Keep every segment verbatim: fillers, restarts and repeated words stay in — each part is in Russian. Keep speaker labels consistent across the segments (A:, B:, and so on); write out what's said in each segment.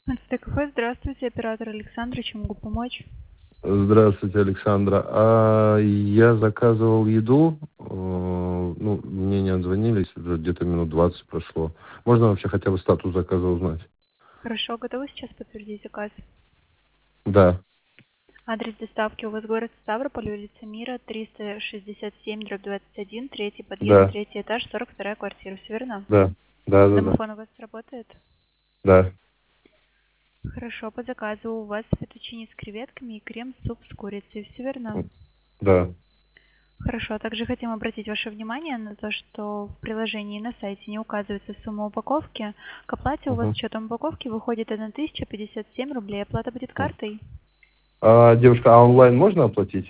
A: ТКХ, здравствуйте, оператор Александра, чем могу помочь?
B: Здравствуйте, Александра. А я заказывал еду, э, ну, мне не отзвонились, уже где-то минут двадцать прошло. Можно вообще хотя бы статус заказа узнать?
A: Хорошо, готовы сейчас подтвердить заказ?
B: Да,
A: Адрес доставки у вас город Ставрополь, улица Мира, триста шестьдесят семь, дробь двадцать один, третий подъезд,
B: да,
A: третий этаж, сорок вторая квартира, все верно?
B: да, да, да, да,
A: Домофон у вас работает?
B: да.
A: Хорошо, по заказу у вас фетучини с креветками и крем-суп с курицей, все верно?
B: Да.
A: Хорошо, также хотим обратить ваше внимание на то, что в приложении на сайте не указывается сумма упаковки. К оплате у вас с
B: Мгм.
A: учетом упаковки выходит тысяча пятьдесят семь рублей. Оплата будет картой?
B: А, девушка, а онлайн можно оплатить?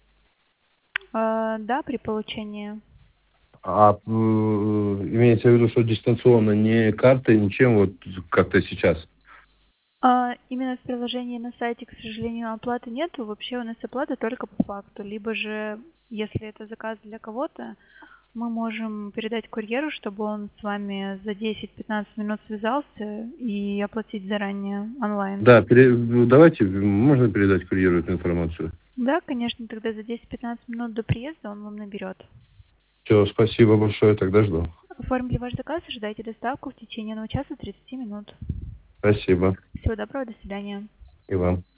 A: А, да, при получении.
B: А э, имеется в виду, что дистанционно, не картой, ничем, вот как-то сейчас?
A: А, именно в приложении на сайте, к сожалению, оплаты нету. Вообще у нас оплата только по факту. Либо же, если это заказ для кого-то, мы можем передать курьеру, чтобы он с вами за десять-пятнадцать минут связался и оплатить заранее онлайн.
B: Да, пере- давайте, можно передать курьеру эту информацию?
A: Да, конечно, тогда за десять-пятнадцать минут до приезда он вам наберет.
B: Все, спасибо большое, тогда жду.
A: Оформили ваш заказ, ожидайте доставку в течение одного часа тридцати минут.
B: Спасибо.
A: Всего доброго, до свидания.
B: И вам.